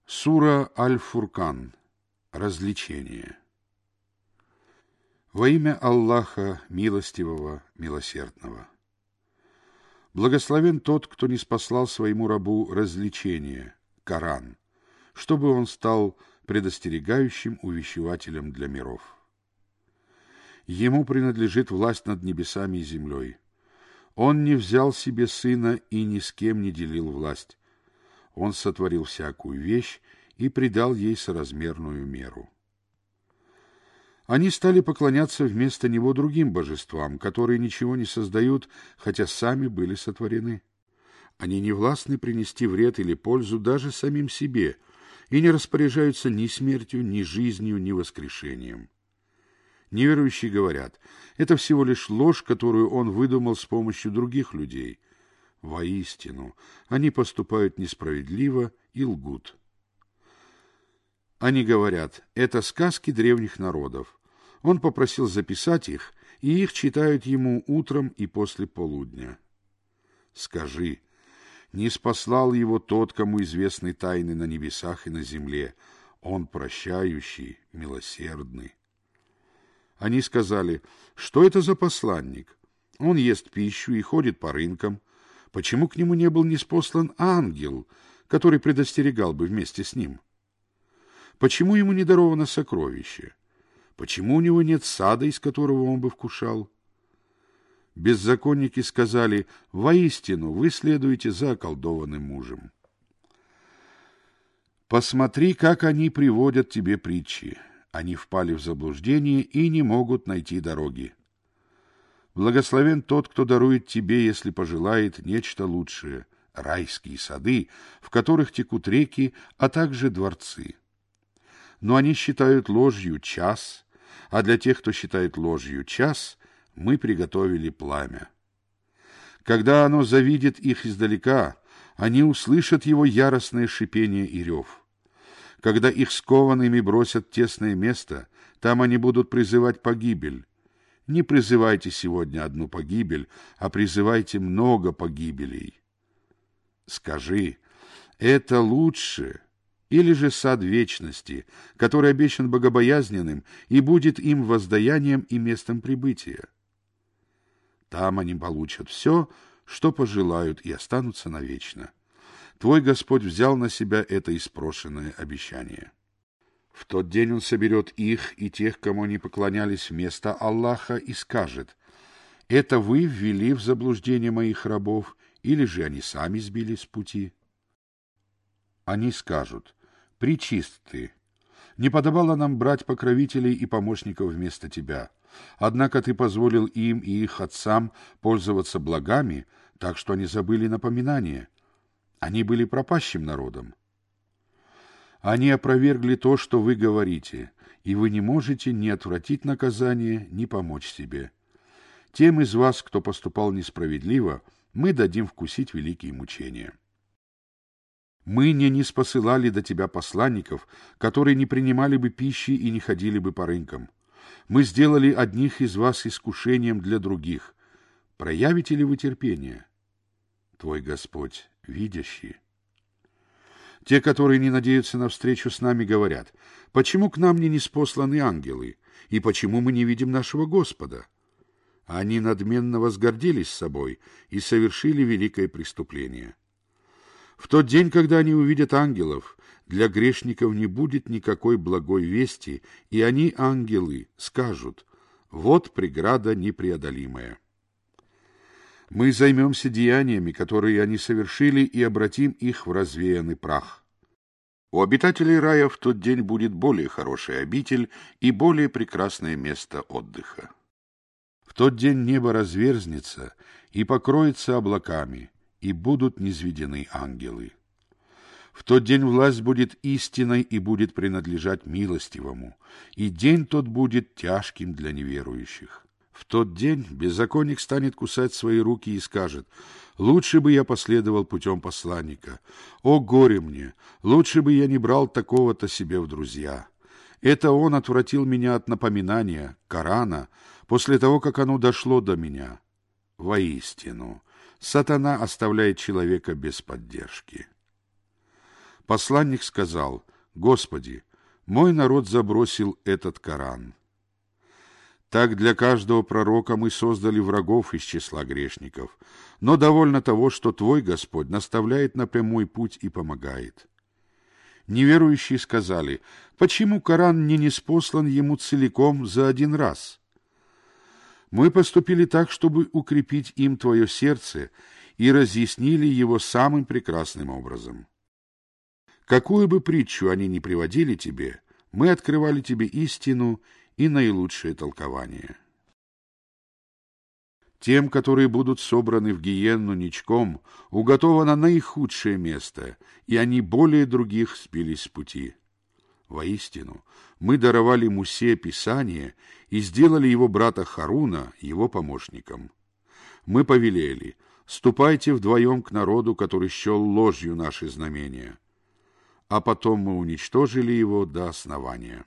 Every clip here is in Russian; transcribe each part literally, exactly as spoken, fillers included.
Сура Аль-Фуркан. Развлечение. Во имя Аллаха, милостивого, милосердного. Благословен тот, кто ниспослал своему рабу развлечение, Коран, чтобы он стал предостерегающим увещевателем для миров. Ему принадлежит власть над небесами и землей. Он не взял себе сына и ни с кем не делил власть. Он сотворил всякую вещь и придал ей соразмерную меру. Они стали поклоняться вместо него другим божествам, которые ничего не создают, хотя сами были сотворены. Они не властны принести вред или пользу даже самим себе и не распоряжаются ни смертью, ни жизнью, ни воскрешением. Неверующие говорят, это всего лишь ложь, которую он выдумал с помощью других людей. Воистину, они поступают несправедливо и лгут. Они говорят, это сказки древних народов. Он попросил записать их, и их читают ему утром и после полудня. Скажи, не спаслал его тот, кому известны тайны на небесах и на земле. Он прощающий, милосердный. Они сказали, что это за посланник? Он ест пищу и ходит по рынкам. Почему к нему не был ниспослан ангел, который предостерегал бы вместе с ним? Почему ему не даровано сокровище? Почему у него нет сада, из которого он бы вкушал? Беззаконники сказали, воистину вы следуете за околдованным мужем. Посмотри, как они приводят тебе притчи. Они впали в заблуждение и не могут найти дороги. Благословен тот, кто дарует тебе, если пожелает, нечто лучшее, райские сады, в которых текут реки, а также дворцы. Но они считают ложью час, а для тех, кто считает ложью час, мы приготовили пламя. Когда оно завидит их издалека, они услышат его яростное шипение и рев. Когда их скованными бросят в тесное место, там они будут призывать погибель. Не призывайте сегодня одну погибель, а призывайте много погибелей. Скажи, это лучше, или же сад вечности, который обещан богобоязненным и будет им воздаянием и местом прибытия? Там они получат все, что пожелают, и останутся навечно. Твой Господь взял на себя это испрошенное обещание. В тот день Он соберет их и тех, кому они поклонялись вместо Аллаха, и скажет, «Это вы ввели в заблуждение моих рабов, или же они сами сбились с пути?» Они скажут, «Пречист ты! Не подобало нам брать покровителей и помощников вместо тебя. Однако ты позволил им и их отцам пользоваться благами, так что они забыли напоминание. Они были пропащим народом. Они опровергли то, что вы говорите, и вы не можете ни отвратить наказание, ни помочь себе. Тем из вас, кто поступал несправедливо, мы дадим вкусить великие мучения. Мы не ниспосылали до тебя посланников, которые не принимали бы пищи и не ходили бы по рынкам. Мы сделали одних из вас искушением для других. Проявите ли вы терпение? Твой Господь видящий. Те, которые не надеются на встречу с нами, говорят, почему к нам не ниспосланы ангелы, и почему мы не видим нашего Господа? Они надменно возгордились собой и совершили великое преступление. В тот день, когда они увидят ангелов, для грешников не будет никакой благой вести, и они, ангелы, скажут, вот преграда непреодолимая. Мы займемся деяниями, которые они совершили, и обратим их в развеянный прах. У обитателей рая в тот день будет более хорошая обитель и более прекрасное место отдыха. В тот день небо разверзнется и покроется облаками, и будут низведены ангелы. В тот день власть будет истинной и будет принадлежать милостивому, и день тот будет тяжким для неверующих. В тот день беззаконник станет кусать свои руки и скажет, «Лучше бы я последовал путем посланника. О, горе мне! Лучше бы я не брал такого-то себе в друзья. Это он отвратил меня от напоминания, Корана, после того, как оно дошло до меня. Воистину, сатана оставляет человека без поддержки». Посланник сказал: «Господи, мой народ забросил этот Коран». Так для каждого пророка мы создали врагов из числа грешников, но довольно того, что твой Господь наставляет на прямой путь и помогает. Неверующие сказали: почему Коран не ниспослан ему целиком за один раз? Мы поступили так, чтобы укрепить им твое сердце, и разъяснили его самым прекрасным образом. Какую бы притчу они ни приводили тебе, мы открывали тебе истину и наилучшее толкование. Тем, которые будут собраны в гиенну ничком, уготовано наихудшее место, и они более других сбились с пути. Воистину, мы даровали Мусе Писание и сделали его брата Харуна его помощником. Мы повелели: ступайте вдвоем к народу, который счел ложью наши знамения. А потом мы уничтожили его до основания.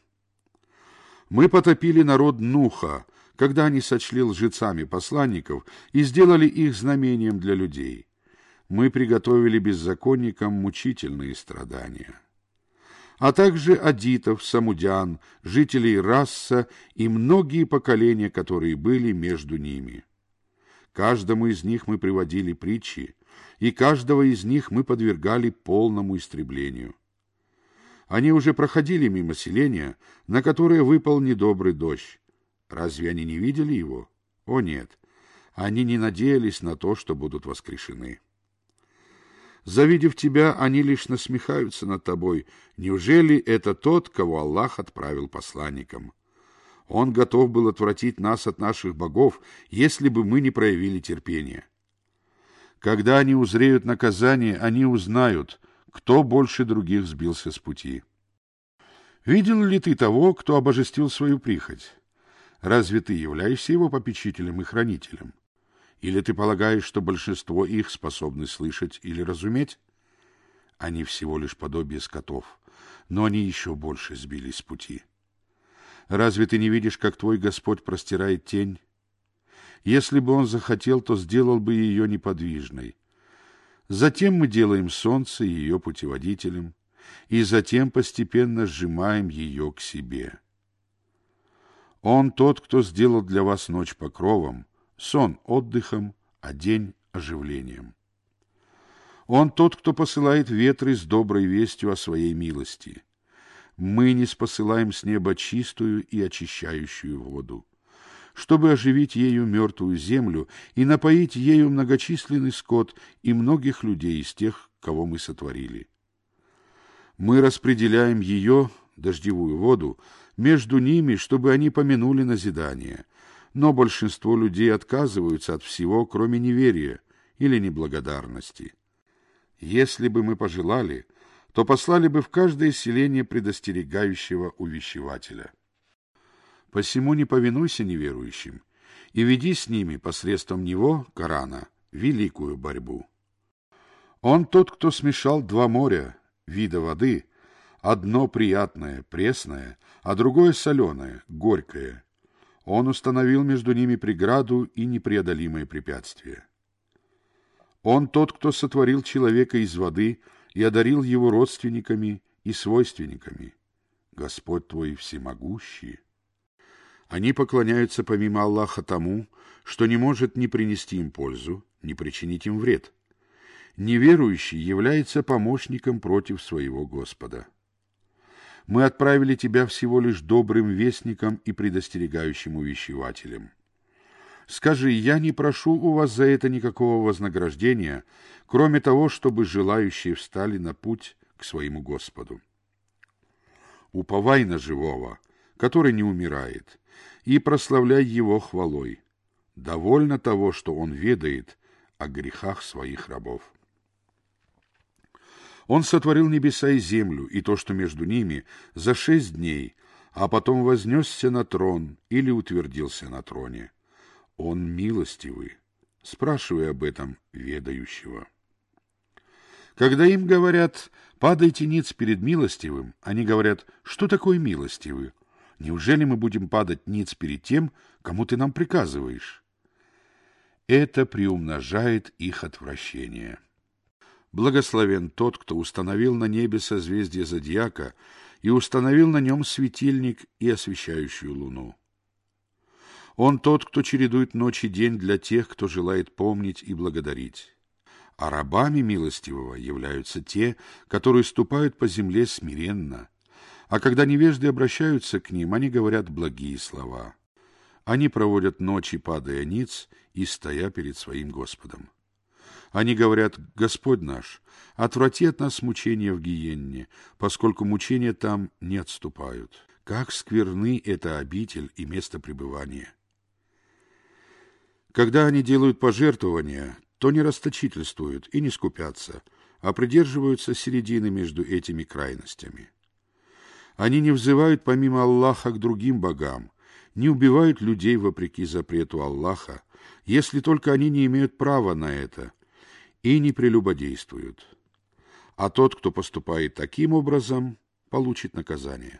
Мы потопили народ Нуха, когда они сочли лжецами посланников и сделали их знамением для людей. Мы приготовили беззаконникам мучительные страдания. А также адитов, самудян, жителей Расса и многие поколения, которые были между ними. Каждому из них мы приводили притчи, и каждого из них мы подвергали полному истреблению. Они уже проходили мимо селения, на которое выпал недобрый дождь. Разве они не видели его? О нет, они не надеялись на то, что будут воскрешены. Завидев тебя, они лишь насмехаются над тобой. Неужели это тот, кого Аллах отправил посланником? Он готов был отвратить нас от наших богов, если бы мы не проявили терпения. Когда они узреют наказание, они узнают, кто больше других сбился с пути. Видел ли ты того, кто обожествил свою прихоть? Разве ты являешься его попечителем и хранителем? Или ты полагаешь, что большинство их способны слышать или разуметь? Они всего лишь подобие скотов, но они еще больше сбились с пути. Разве ты не видишь, как твой Господь простирает тень? Если бы Он захотел, то сделал бы ее неподвижной. Затем мы делаем солнце ее путеводителем, и затем постепенно сжимаем ее к себе. Он тот, кто сделал для вас ночь покровом, сон отдыхом, а день оживлением. Он тот, кто посылает ветры с доброй вестью о своей милости. Мы не спосылаем с неба чистую и очищающую воду, чтобы оживить ею мертвую землю и напоить ею многочисленный скот и многих людей из тех, кого мы сотворили. Мы распределяем ее, дождевую воду, между ними, чтобы они помянули назидание, но большинство людей отказываются от всего, кроме неверия или неблагодарности. Если бы мы пожелали, то послали бы в каждое селение предостерегающего увещевателя. Посему не повинуйся неверующим и веди с ними посредством него, Корана, великую борьбу. Он тот, кто смешал два моря, вида воды, одно приятное, пресное, а другое соленое, горькое. Он установил между ними преграду и непреодолимое препятствие. Он тот, кто сотворил человека из воды и одарил его родственниками и свойственниками. Господь твой всемогущий. Они поклоняются помимо Аллаха тому, что не может ни принести им пользу, ни причинить им вред. Неверующий является помощником против своего Господа. Мы отправили тебя всего лишь добрым вестником и предостерегающим увещевателем. Скажи: я не прошу у вас за это никакого вознаграждения, кроме того, чтобы желающие встали на путь к своему Господу. Уповай на живого, который не умирает, и прославляй его хвалой. Довольно того, что он ведает о грехах своих рабов. Он сотворил небеса и землю, и то, что между ними, за шесть дней, а потом вознесся на трон или утвердился на троне. Он милостивый. Спрашивай об этом ведающего. Когда им говорят: «Падайте ниц перед милостивым», они говорят: «Что такое милостивый? Неужели мы будем падать ниц перед тем, кому ты нам приказываешь?» Это приумножает их отвращение. Благословен тот, кто установил на небе созвездие зодиака и установил на нем светильник и освещающую луну. Он тот, кто чередует ночь и день для тех, кто желает помнить и благодарить. А рабами милостивого являются те, которые ступают по земле смиренно, а когда невежды обращаются к ним, они говорят благие слова. Они проводят ночи, падая ниц и стоя перед своим Господом. Они говорят: «Господь наш, отврати от нас мучения в гиенне, поскольку мучения там не отступают. Как скверны эта обитель и место пребывания». Когда они делают пожертвования, то не расточительствуют и не скупятся, а придерживаются середины между этими крайностями. Они не взывают помимо Аллаха к другим богам, не убивают людей вопреки запрету Аллаха, если только они не имеют права на это, и не прелюбодействуют. А тот, кто поступает таким образом, получит наказание.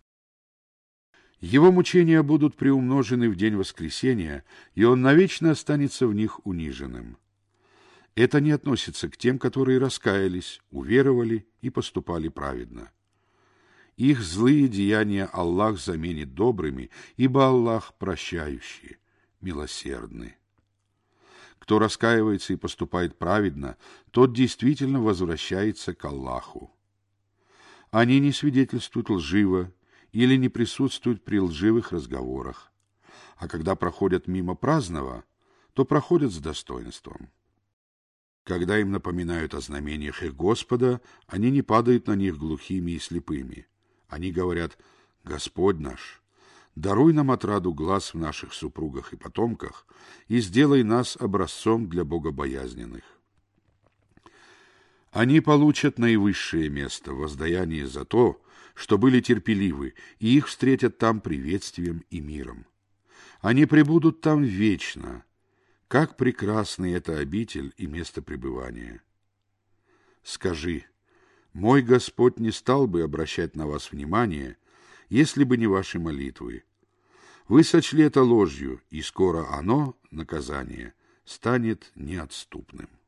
Его мучения будут приумножены в день воскресения, и он навечно останется в них униженным. Это не относится к тем, которые раскаялись, уверовали и поступали праведно. Их злые деяния Аллах заменит добрыми, ибо Аллах прощающий, милосердный. Кто раскаивается и поступает праведно, тот действительно возвращается к Аллаху. Они не свидетельствуют лживо или не присутствуют при лживых разговорах, а когда проходят мимо праздного, то проходят с достоинством. Когда им напоминают о знамениях их Господа, они не падают на них глухими и слепыми. Они говорят: «Господь наш, даруй нам отраду глаз в наших супругах и потомках и сделай нас образцом для богобоязненных». Они получат наивысшее место в воздаянии за то, что были терпеливы, и их встретят там приветствием и миром. Они пребудут там вечно. Как прекрасны эта обитель и место пребывания! Скажи: мой Господь не стал бы обращать на вас внимание, если бы не ваши молитвы. Вы сочли это ложью, и скоро оно, наказание, станет неотступным.